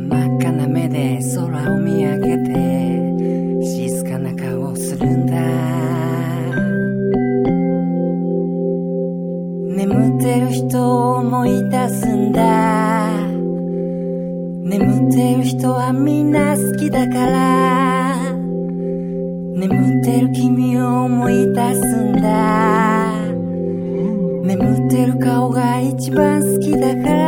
真っ赤な目で空を見上げて静かな顔をするんだ。眠ってる人を思い出すんだ。眠ってる人はみんな好きだから、眠ってる君を思い出すんだ。眠ってる顔が一番好きだから。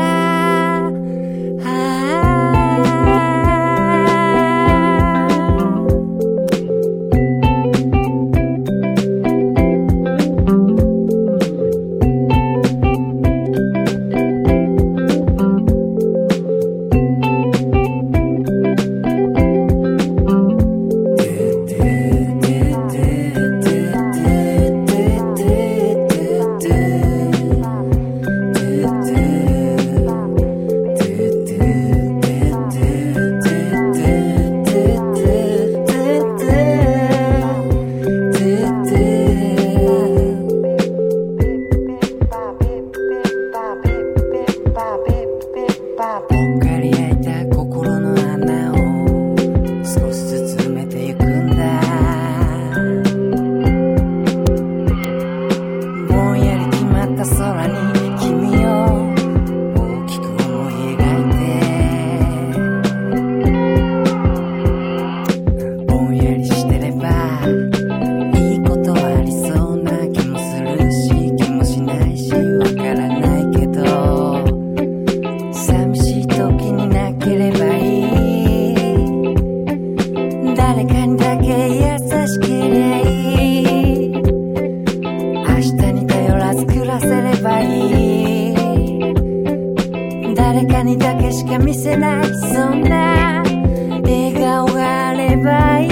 誰かにだけ優しけりゃいい。明日に頼らず暮らせればいい。誰かにだけしか見せないそんな笑顔があればいい。